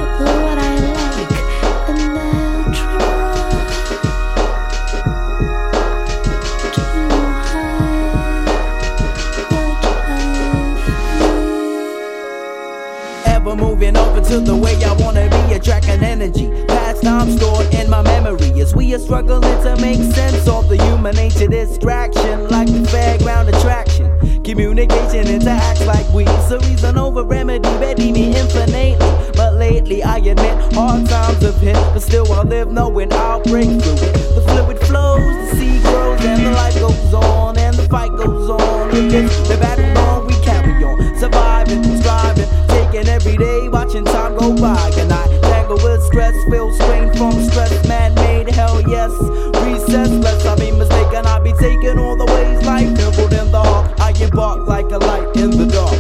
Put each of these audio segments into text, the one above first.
what I like, and I'll try to hide what I feel. Ever moving over to the way I wanna be, attracting energy. Past time stored in my memory as we are struggling to make sense of the human nature distraction, like the fairground attraction. Communication interacts like we. So reason over remedy, ready me infinitely. But lately I admit hard times have hit, but still I live knowing I'll break through it. The fluid flows, the sea grows, and the life goes on, and the fight goes on. Against the battle on, we carry on, surviving, striving, taking every day, watching time go by. And I tangle with stress, feel strain from stress, man-made, hell yes. Recess, lest I be mistaken, I be taking all the ways life nibbled in the heart. I embark like a light in the dark.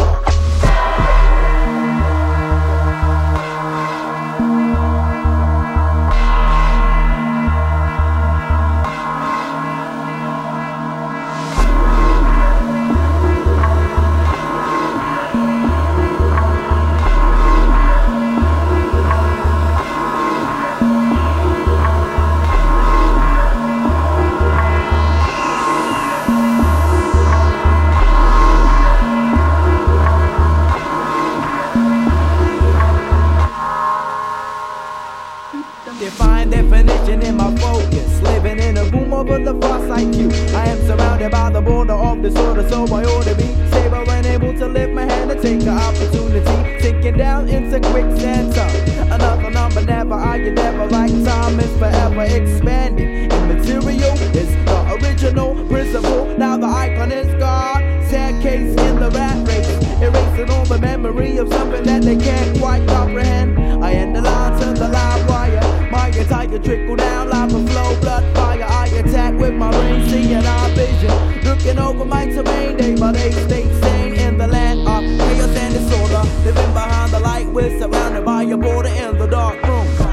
Define definition in my focus, living in a room over the vast IQ. I am surrounded by the border of disorder, so I ought to be stable and able to lift my hand and take the opportunity. Sinking down into quicksand time. Another number never, I can never, like time is forever expanding. Immaterial is the original principle. Now the icon is God. Staircase in the rat race, erasing all the memory of something that they can't quite comprehend. I end the line to the live wire. My entire trickle down, lava flow, blood fire. I attack with my brain, seeing our vision. Looking over my terrain, day by day, stay sane in the land of chaos and disorder. Living behind the light, we're surrounded by a border in the dark room.